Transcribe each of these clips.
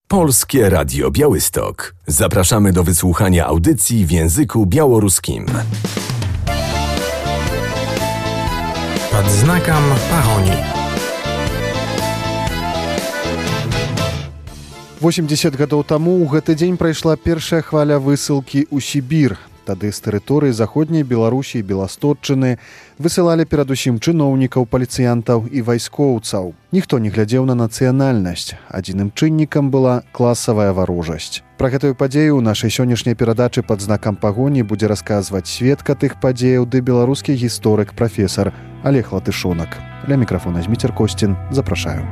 Polskie Radio Białystok. Zapraszamy do wysłuchania audycji w języku białoruskim. Pod znakiem Paroni. 80 гадоў таму ў гэты дзень прайшла першая хваля высылкі ў Сібір. Тады з тэрыторыі заходняй Беларусі і Беластотчыны высылалі перадусім чыноўнікаў, паліцыянтаў і вайскоўцаў. Ніхто не глядзеў на нацыянальнасць. Адзіным чыннікам была класавая варожасць. Пра гэтую падзею ў нашай сённяшняй перадачы пад знакам пагоні будзе расказваць сведка тых падзеяў ды беларускі гісторык прафесар Олег Латышонак. Ля мікрафона Зміцер Костін. Запрашаю.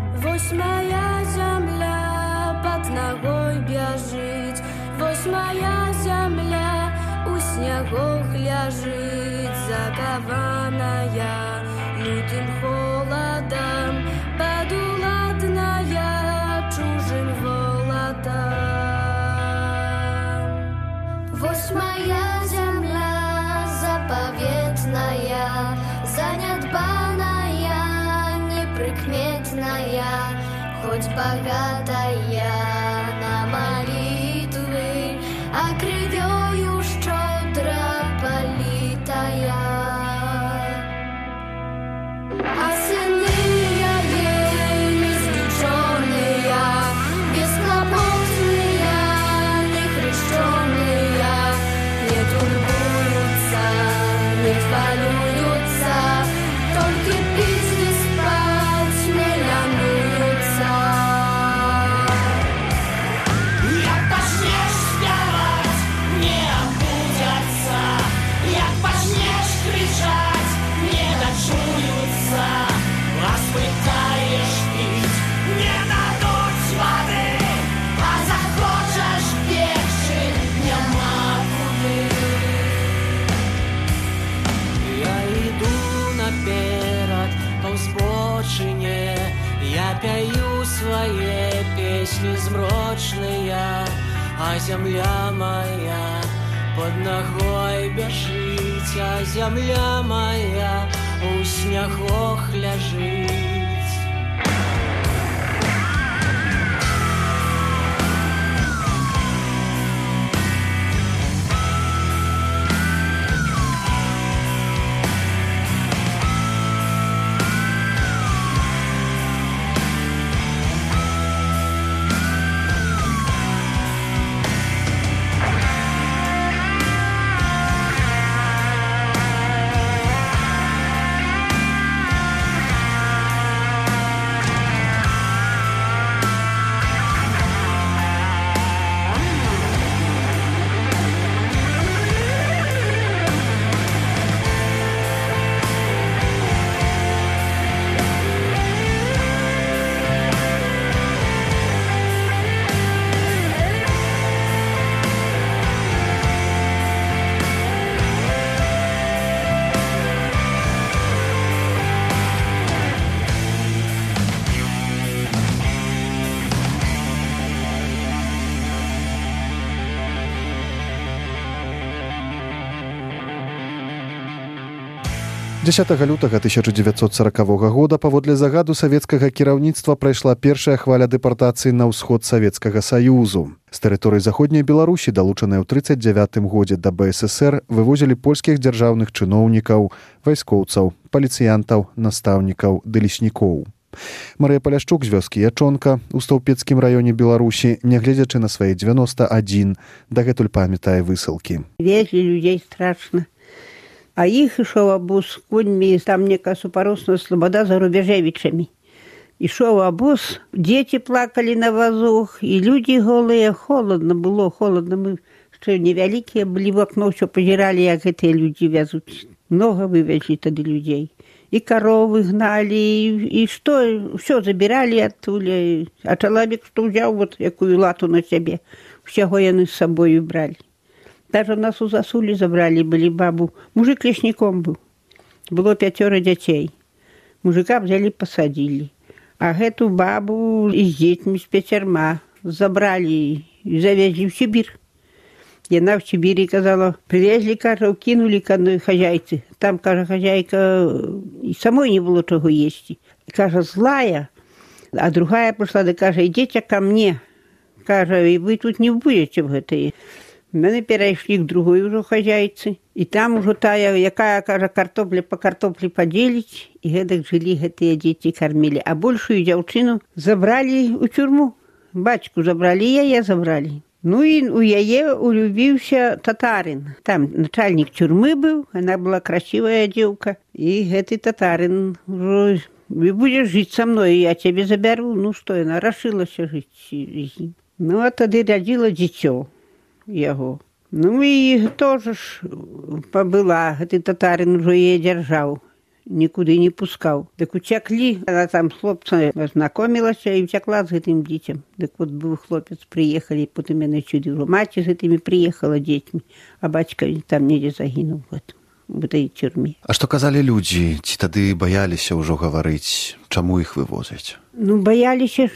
Снегох ляжит закованная лютым холодом, подуладная чужим волотом. Вось моя земля заповедная, занядбаная, неприкметная, хоть богатая на молитвы, а кривёю политая, а сыны ей неизлеченные, бесхлопотные, нехрещенные, не турбуются, не хвалюются, только пить не спать не ленуются. Як начнешь спевать, не будятся. Як почнешь кричать, не дочуются. Распытаешь пить, не дадут воды, а захочешь бегче, нема куды. Я иду наперед по взбочине, я пою свои песни змрочные, а земля моя под ногой бежит, а земля моя у снегах лежит. Лютага 1940 года паводле загаду савецкага кіраўніцтва прайшла першая хваля дэпартацыі на ўсход Савецкага Саюзу. З тэрыторыі заходняй Беларусі, далучанай у 1939 годзе да БССР, вывозілі польскіх дзяржаўных чыноўнікаў, вайскоўцаў, паліцыянтаў, настаўнікаў ды леснікоў. Марыя Паляшчук з вёскі Ячонка у Стаўпецкім раёне Беларусі, нягледзячы на свае 91, дагэтуль памятае высылкі. Везлі людзей страшна. А іх ішоў абоз коньмі, там некая супаросная слабода за Рубяжевічамі. Ішоў абоз, дзеці плакалі на вазах, і людзі голыя, холодна было, холодна. Мы яшчэ невялікія былі, в акно ўсё пазіралі, як гэтыя людзі вязуць. Многа вывезлі тады людзей. І каровы гналі, і што, ўсё забіралі адтуль. А чалавек, што ўзяў вот якую лату на сябе, усяго яны з сабою бралі. Даже нас у засулі забралі, былі бабу. Мужик лесніком быў. Было 5 дзяцей. Мужика взяли, посадили. А гэту бабу з дзецьмі з 5 забралі і завезлі ў Сібір. Яна в Сибири казала, привезли, каже, кинули к одной хозяйце. Там, каже, хозяйка, и самой не было чего есть. Каже, злая. А другая пришла, да каже, идите ко мне. Каже, і ви тут не будете в гэтай. Ми перейшли к другой уже хозяйцы. І там уже тая, якая, каже, картопля по картоплі поділить, і гэтак жылі гэтыя дзеці кормили. А большую дзяўчыну забрали у тюрьму. Бацьку забрали, яе забрали. Ну і у яе улюбіўся татарин. Там начальник тюрьмы быў, она была красивая дзеўка. І гэты татарин уже... «Вы будешь жить со мной, я тебе заберу». Ну что, она решилася жить з ним. Ну, а тады родила дзіцё яго. Ну і тоже ж пабыла, гэты татарин уже яе дзяржаў, нікуды не пускаў. Дык уцяклі, она там з хлопцам знакомілася і уцякла з гэтым дзіцем. Дык вот быў хлопец, прыехалі, потым яны сюды ўжо маці з гэтымі прыехала дзецьмі, а бацька там недзе загінуў в этой тюрьме. А што казалі людзі? Ці тады баяліся ўжо гаварыць, чаму іх вывозяць? Ну, баяліся,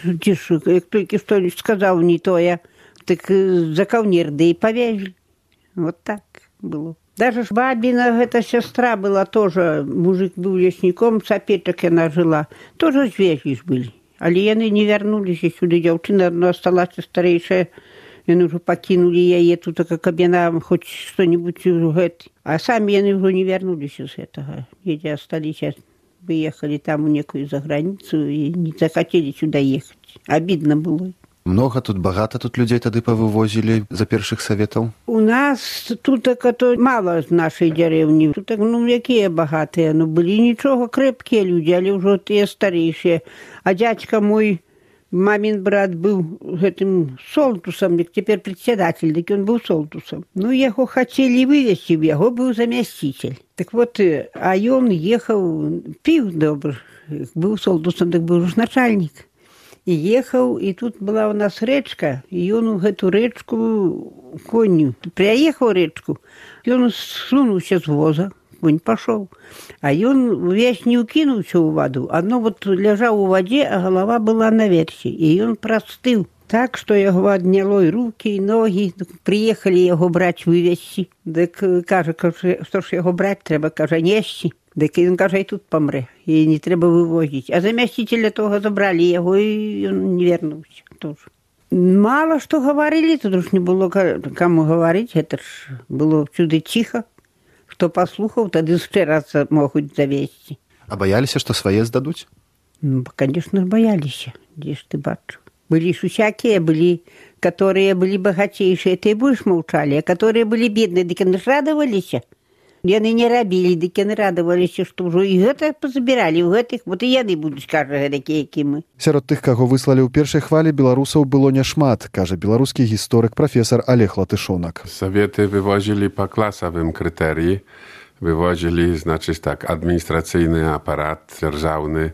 як толькі што сказаў не тое, так за каўнер, да і павезлі. Вот так было. Даже ж бабіна гэта сястра была тоже, мужик быў лесніком, сапечак яна жыла, тоже звезлі ж былі. Але яны не вярнуліся сюды, дзяўчына адна асталася старэйшая, яны ўжо пакінулі яе тут, каб яна хоць што-нибудь гэты. А самі яны ўжо не вярнуліся з гэтага. Едзе асталіся, выехалі там у некую заграніцу і не захацелі сюда ехаць. Обидно было. Много тут, багата тут людзей тады павывозілі за першых саветаў? У нас тут мало з нашай дзярэўні. Тут ну якія багатыя, ну былі нічога крэпкія людзі, але ўжо тыя старэйшыя. А дзядзька мой, мамин брат быў гэтым Солтусам, як цяпер председатель, дык ён быў Солтусам. Ну, яго хацелі вывезці, яго быў замясцитель. Так вот, а ён ехаў, піў добра, быў Солтусам, так быў ж начальник. І ехаў, і тут была у нас рэчка, і ён у гэту рэчку коню прыехаў рэчку, ён сунуўся з воза, конь пашоў. А ён увесь не ўкінуўся ў ваду, адно вот ляжаў у вадзе, а галава была наверсе, і ён прастыў. Так, што яго адняло і рукі, і ногі, прыехалі яго браць вывезці. Дык кажа, што ж яго браць трэба, кажа, несці. Дык ён, кажа, і тут памрэ, і не трэба вывозіць. А замясцителя того забралі яго, і ён не вярнуўся тоже. Мала што гаварылі, тут ж не было каму гаварыць, гэта ж было сюды ціха. Хто паслухаў, тады яшчэ раз могуць завесці. А баяліся, што свае здадуць? Ну, конечно, баяліся, дзе ж ты бачу. Былі ж усякія, былі, которые былі багацейшыя, ты больш маўчалі, а которые былі бедныя, дык яны радаваліся. Яны не рабілі, дык яны радаваліся, што ўжо і гэта пазабіралі, у гэтых, вот і яны будуць, кажа, гэтакія, які мы. Сярод тых, каго выслалі ў першай хвалі, беларусаў было няшмат, кажа беларускі гісторык прафесор Олег Латышонак. Sowiety wywozili po klasowym kryterii, wywozili, znaczy tak, administracyjny aparat dzierżawny,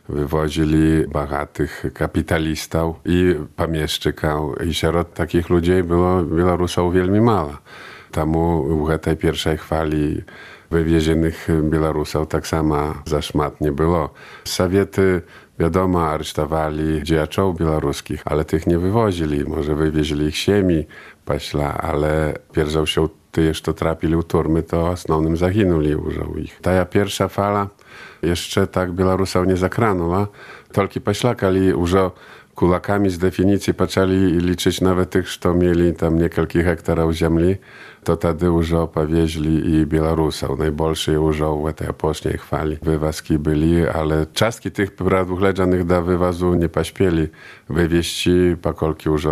wywozili bogatych kapitalistów i pamieszczyków. I wśród takich ludzi było Białorusów wielmi mało. Tamu w tej pierwszej chwali wywiezionych Białorusów tak samo za szmat nie było. Sowiety, wiadomo, aresztowali działaczów białoruskich, ale tych nie wywozili. Może wywieźli ich siemi, paśla, ale pierwszą się tyjeż to trapili u turmy, to основnym zaginuli użył ich. Ta pierwsza fala jeszcze tak Białorusów nie zakranula, tylko paślakali już kulakami z definicji zaczęli liczyć nawet tych, co mieli tam niekielki hektarów ziemi, to wtedy już powieźli i Białorusów. Najbolszy już w tej opocznej chwali wywazki byli, ale czastki tych predwuchledzanych do wywazu nie pośpieli wywieźć, pokolki już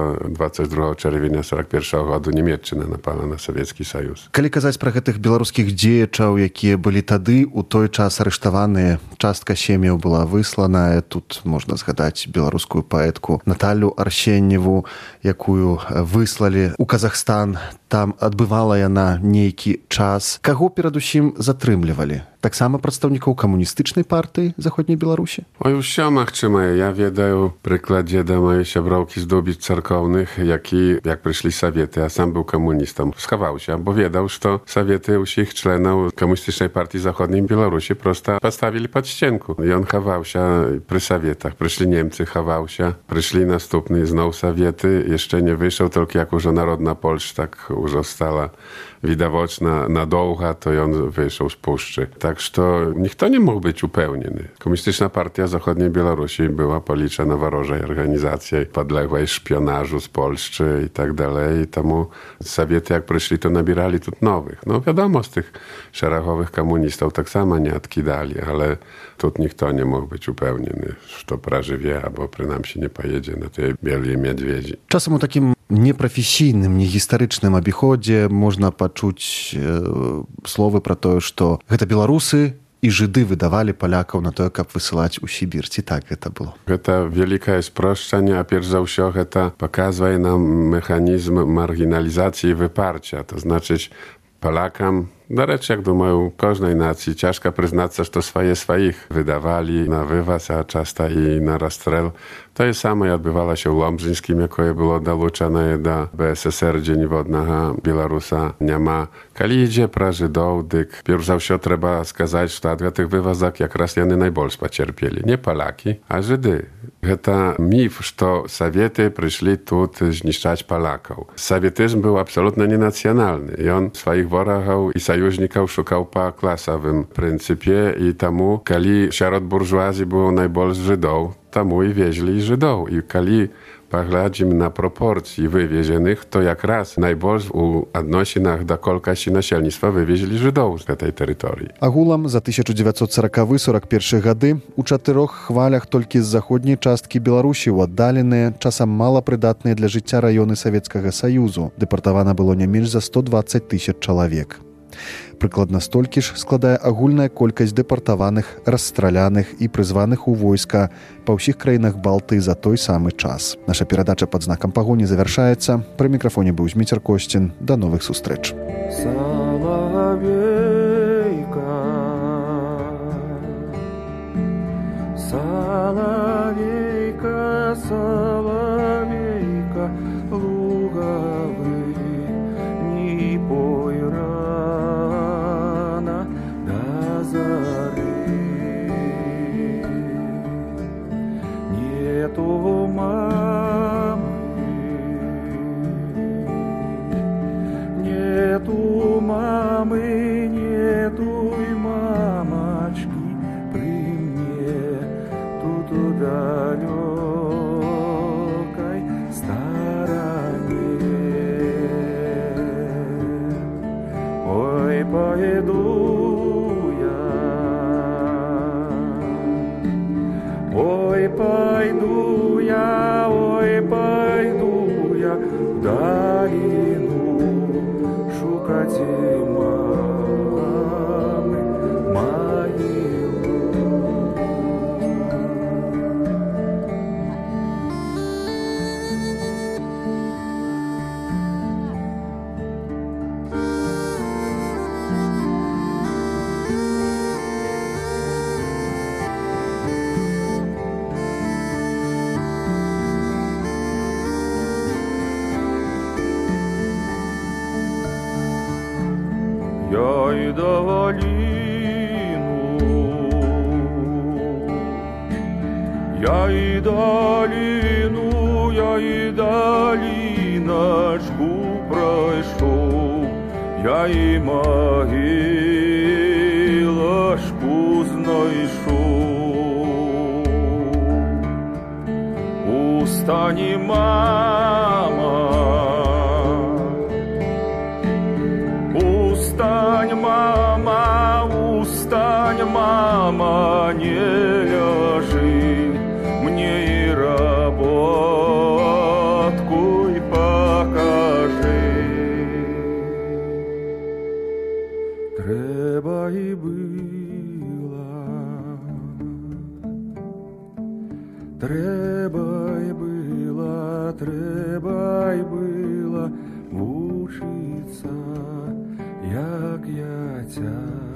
22 czerwienia 41 roku Niemiecczyna napala na Sowiecki Sojus. Калі казаць пра гэтых беларускіх дзеячаў, якія былі тады у той час арыштаваныя, частка сем'яў была высланая, тут можна згадаць беларускую паэтку Наталю Арсеньеву, якую выслалі ў Казахстан, там адбывала яна нейкі час. Каго перадусім затрымлівалі? Таксама прадстаўнікоў камуністычнай партыі Заходняй Беларусі? Oj, już siomach trzymają. Ja wiedаю przykładzie do mojej siabrałki z Dubic Cerkownych, jak przyszli Sowiety, a sam był komunistą. Schował się, bo wiedział, że Sowiety usich członów Komunistycznej Partii Zachodniej Białorusi prosto postawili pod ścienku. I on chował się przy Sowietach. Przyszli Niemcy, chował się. Przyszli następny znowu Sowiety. Jeszcze nie wyszedł, tylko jak już Narodna Polska tak już stała widoczna na długo, to on wyszedł z puszczy. Tak, że nikt nie mógł być upełniony. Komunistyczna Partia Zachodniej Białorusi była policzona wrożej organizacją, podległej szpionażu z Polski i tak dalej. I temu Sowiety, jak przyszli, to nabierali tu nowych. No wiadomo, z tych szeregowych komunistów tak samo nie odkidali, ale tu nikt nie mógł być upełniony, że prażywie, albo przynajmniej nie pojedzie na tej białej miedwiedzi. Czasem o takim непрафесійным, негістарычным абіходзе можна пачуць словы пра тое, што гэта беларусы і жыды выдавалі палякаў на тое, каб высылаць у Сібір. Ці так гэта было? Гэта вялікае спрошчанне, а перш за ўсё гэта паказвае нам механізм маргіналізацыі і выпарcia. To znaczyć Polakom, do rzeczy, jak думаю, u każdej nacji ciężko przyznać, że swoich wydawali na wywaz, a często i na rozstrzał. To jest samo, jak odbywało się w Łomżyńskim, jakie było dołączone do BSSR, gdzie niewodnego Białorusa nie ma. Kiedy idzie pro Żydów, dyk, pierwszy za wszystko trzeba skazać, że od tych wywazach jak raz jany najbardziej pocierpieli. Nie Polaki, a Żydy. To mit, że Sowiety przyszli tu zniszczać Polaków. Sowietyzm był absolutnie nienacjonalny i on swoich wrogów i sojuszników szukał po klasowym pryncypie i temu, kiedy wśród burżuazji było najbardziej Żydów, temu i wieźli Żydów. I kiedy poglądamy na proporcji wywiezionych, to jak raz najbardziej u odnosinach do kolkości nasielnictwa wywieźli Żydów z tej terytorii. Агулам за 1940-41 гады у 4 хвалях толькі з заходняй часткі Беларусі ў аддаленыя, часам малапрыдатныя для жыцця раёны Савецкага Саюзу дэпартавана было не менш за 120 000 чалавек. Прыкладна столькі ж складае агульная колькасць дэпартаваных, расстраляных і прызваных у войска па ўсіх краінах Балтыі за той самы час. Наша перадача пад знакам пагоні завяршаецца. Пры мікрафоне быў Зміцер Косцін. Да новых сустрэч. Соловейка, соловейка, луговый, не пой рано до зари. Нету мамы, нету мамы, нету и мамочки при мне тут далекой стороне. Ой, пойду я, ой, пойду я, ой, пойду я в долину шукать мамы могилу. Я и долину, я и долину, я и долиночку прошел, я и могилошку знайшов. Устани, мама, устань, мама, устань, мама, не ляжи, мне и работку и покажи. Треба и было, треба и было, треба и было учиться, як я тя